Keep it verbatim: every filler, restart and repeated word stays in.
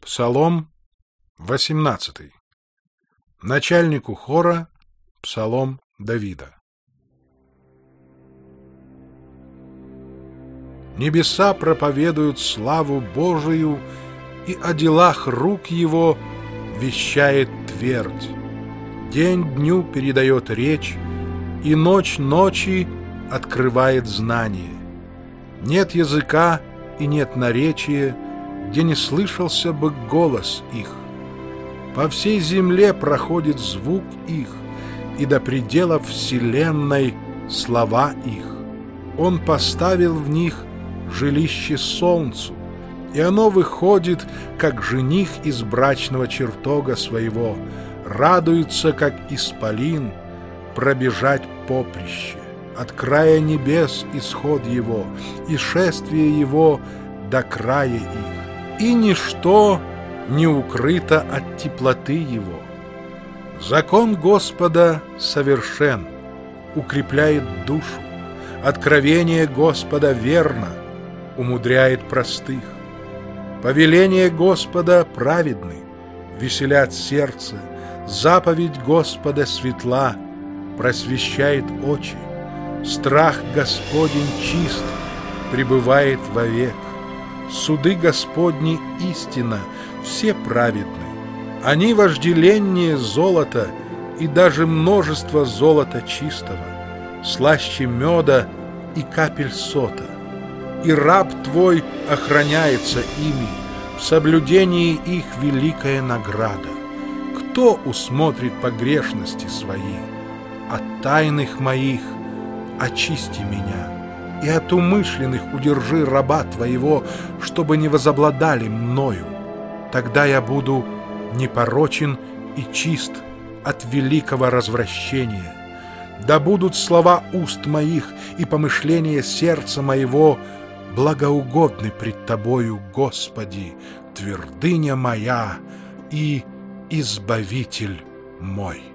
Псалом восемнадцатый. Начальнику хора псалом Давида. Небеса проповедуют славу Божию, и о делах рук Его вещает твердь. День дню передает речь, и ночь ночи открывает знание. Нет языка и нет наречия, где не слышался бы голос их. По всей земле проходит звук их, и до пределов вселенной слова их. Он поставил в них жилище солнцу, и оно выходит, как жених из брачного чертога своего, радуется, как исполин, пробежать поприще. От края небес исход его, и шествие его до края их. И ничто не укрыто от теплоты его. Закон Господа совершен, укрепляет душу. Откровение Господа верно, умудряет простых. Повеление Господа праведны, веселят сердце. Заповедь Господа светла, просвещает очи. Страх Господень чист, пребывает вовек. Суды Господни истина, все праведны. Они вожделеннее золота и даже множество золота чистого, слаще меда и капель сота. И раб твой охраняется ими, в соблюдении их великая награда. Кто усмотрит погрешности свои? От тайных моих очисти меня, и от умышленных удержи раба твоего, чтобы не возобладали мною. Тогда я буду непорочен и чист от великого развращения. Да будут слова уст моих и помышления сердца моего благоугодны пред Тобою, Господи, твердыня моя и Избавитель мой.